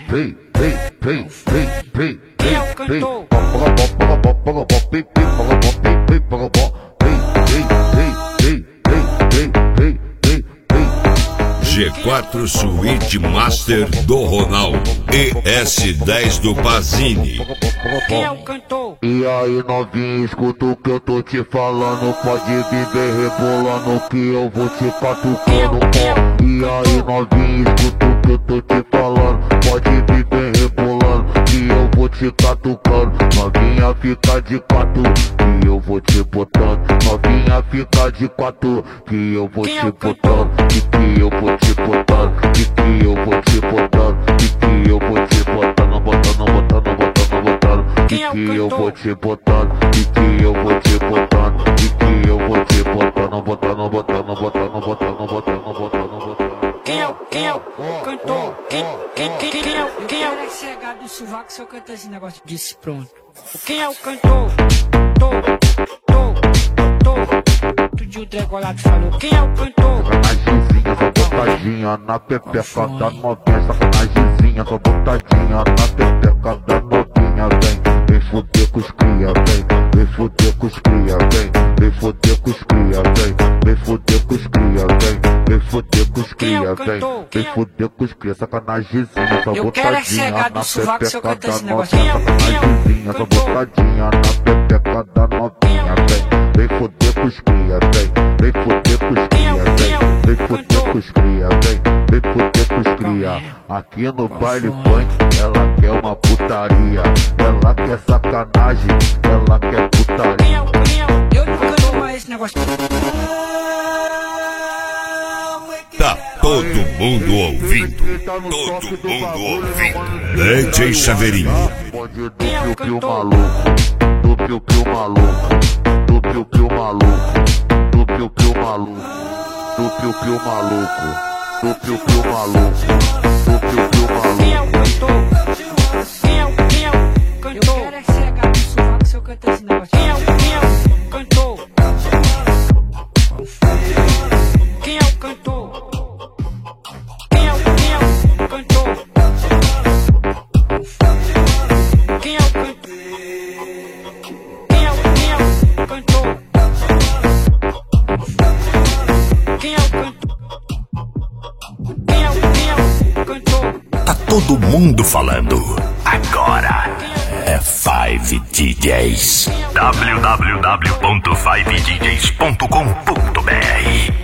Quem é o cantor? G4 Suite Master do Ronaldo, ES10 do Pazini. Quem é o cantor? E aí novinho, escuta o que eu tô te falando. Pode viver rebolando que eu vou te catucando. E aí novinho, escuta o que eu tô te falando. Pode viver rebolando que eu vou te catucando. Novinha fica de quatro que eu vou te botando. Novinha fica de quatro que eu vou te botando. Que eu vou te botando. Que eu vou te botando. Que eu vou te botando, botando. Que eu vou te botando, que eu vou te botando, que eu vou te botando, botando. Quem é o cantor? Quem é o chegado do sovaco se eu cantar esse negócio? Disse pronto. Quem é o cantor? Tudinho Dregolado falou. Quem é o cantor? Sacanagemzinha, só botadinha na pepeca da novinha. Sacanagemzinha, só botadinha na pepeca da novinha. Vem foder com os cria, vem foder com os cria, vem foder com os cria, vem foder com os cria, vem foder com os cria, vem foder com os cria. Sacanagemzinha, só botadinha na pepeca da novinha. Sacanagemzinha, só botadinha na pepeca da novinha. Vem foder com os cria, vem foder com os cria, vem foder com os cria, vem foder com os cria. Aqui no baile funk, ela quer uma putaria, ela quer sacanagem, ela quer putaria. Eu nunca dou mais esse negócio. Tá todo mundo ouvindo, todo mundo ouvindo. DJ Chaveirinho. Pode do piu-piu maluco, do piu-piu maluco, do piu-piu maluco, do piu-piu maluco, do piu-piu maluco, do piu-piu maluco, do piu-piu maluco. Quem é o cantor? Eu quero é chegar no sovaco se eu cantar esse negócio. Quem é o cantor? Quem é o cantor? Quem é o cantor? Quem é o cantor? Quem é o cantor? Quem é o cantor? Quem é o cantor? Tá todo mundo falando. Agora é 5 DJs. www.5djs.com.br